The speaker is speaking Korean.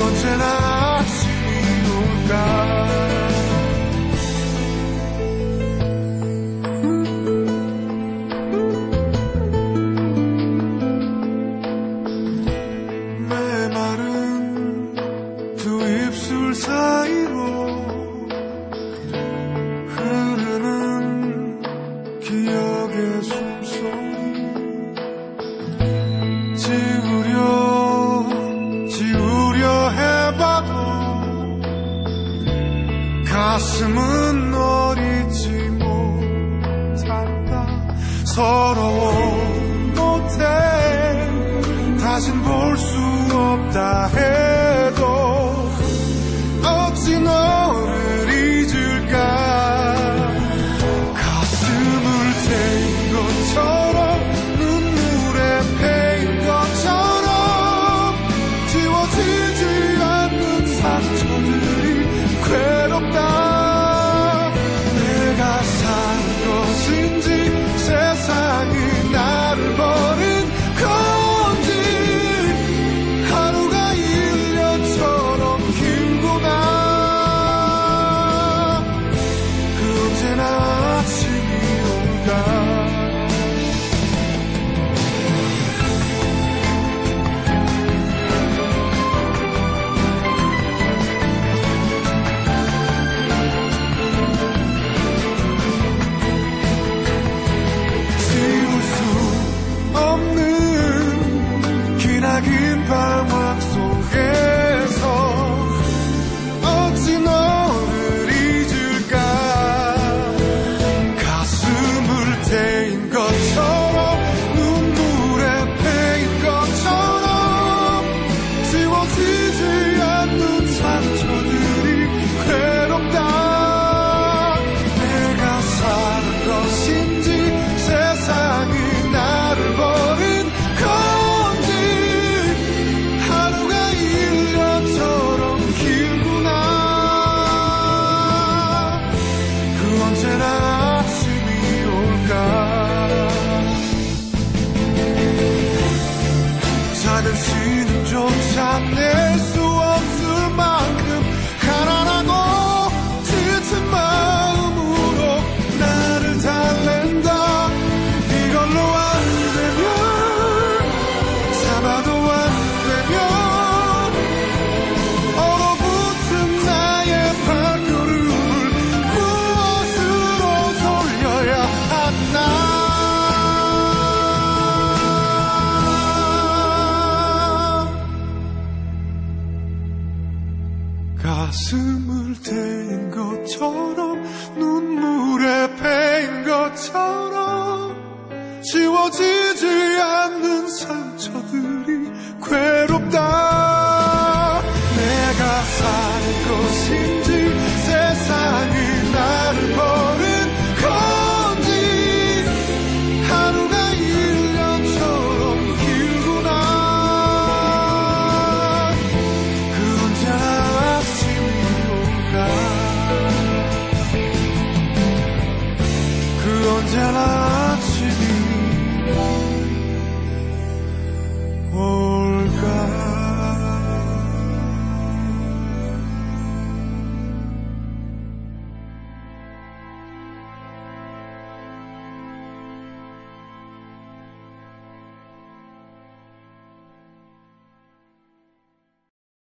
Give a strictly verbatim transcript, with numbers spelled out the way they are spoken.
언제나 아침이 올까. 사이로 흐르는 기억의 숨소리 지우려 지우려 해봐도 가슴은 어리지 못한다. 서러워 못해 다신 볼 수 없다 해도 어찌 너를 잊을까. 가슴을 태인 것처럼 눈물에 패인 것처럼 지워지지 않는 상처들이 괴롭다. 내가 사는 것인지 세상이 나를 버린 건지 하루가 일년처럼 길구나. 언제나 아침이 올까. 지울 수 없는 기나긴 방황 속에서 어찌 너를 잊을까. 태인 것처럼 눈물에 패인 것처럼 지워지지 않는 상처들이 괴롭다. 내가 사는 것인지 세상이 나를 버린 건지 하루가 일년처럼 길구나. 그 언제나 작은 신음조차 낼 수 없을 만큼 가난하고 지친 마음으로 나를 달랜다. 이걸로 안 되면 참아도 안 되면 얼어붙은 나의 발걸음을 무엇으로 돌려야 하나. 가슴을 태인 것처럼 눈물에 패인 것처럼 지워지지 않는 상처들이 괴롭다. 내가 사는 것인지 세상이 나를 버린 건지 하루가 일년처럼 길구나. 그 언제나 그 언제나 아침이